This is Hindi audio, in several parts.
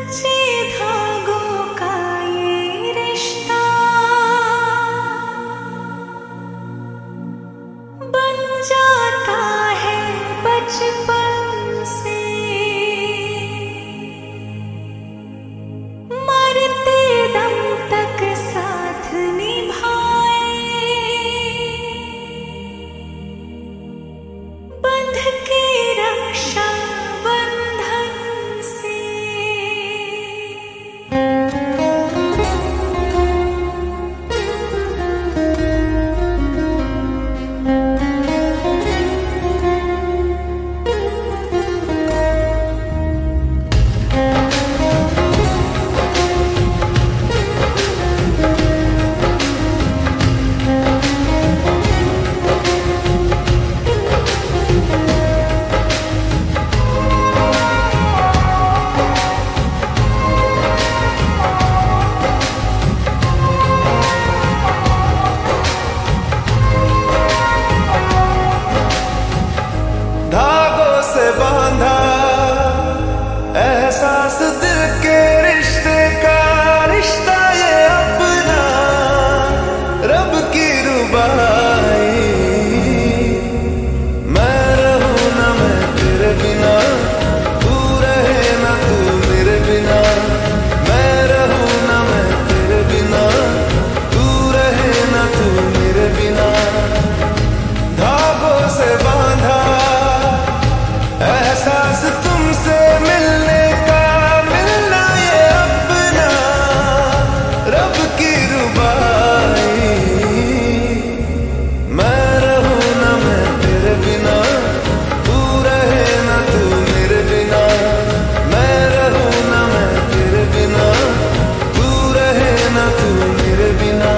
सच्चे धागों का ये रिश्ता बन जाता है बचपन से, मरते दम तक साथ निभाए, बंध के रक्षा बंधन से। धागों से बांधा एहसास दिल के रिश्ते का, रिश्ता ये अपना रब की रुबाई। मैं रहूं ना मैं तेरे बिना, तू रहे ना तू मेरे बिना। मैं रहूं ना मैं तेरे बिना, तू रहे ना तू मेरे बिना। धागों से बांधा एहसास तुमसे मिलने का, मिलना ये अपना रब की रुबाई। मैं रहूं ना मैं तेरे बिना, तू रहे ना तू मेरे बिना। मैं रहूं ना मैं तेरे बिना, तू रहे ना तू मेरे बिना।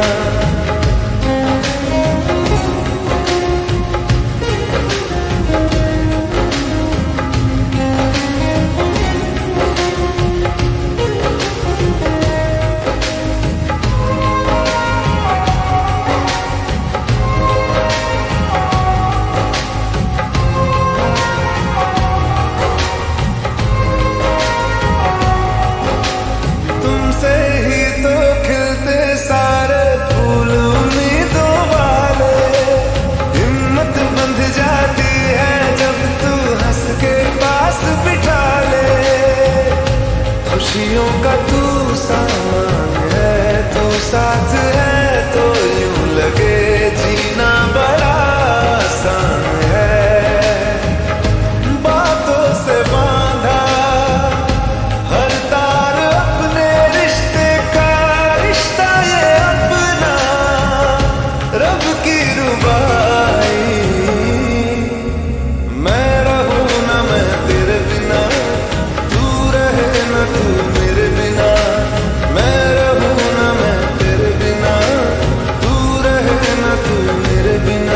तुमसे ही तो खिलते सारे फूल उम्मीदों वाले। हिम्मत बंध जाती है जब तू हंस के पास बिठा ले। खुशियों का तू सामान है, तू साथ है तो यूं लगे जीना बड़ा आसान है। बातों से बांधा हर तार अपने रिश्ते का, रिश्ता ये अपना रब की रुबाई। मैं रहूं ना मैं तेरे बिना, तू रहे ना तू मेरे बिना। मैं रहूं ना मैं तेरे बिना, तू रहे ना तू मेरे बिना।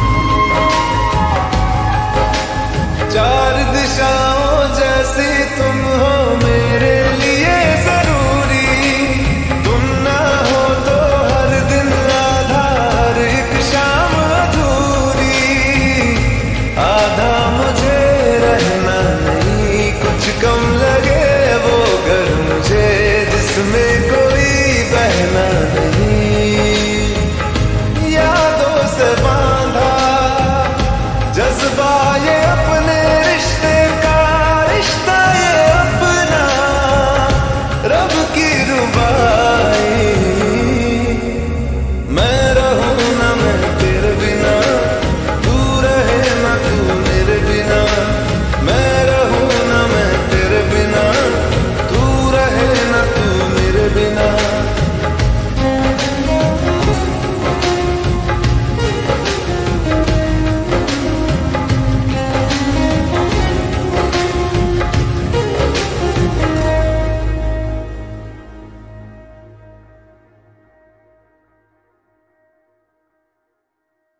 चार दिशाओं जैसी तुम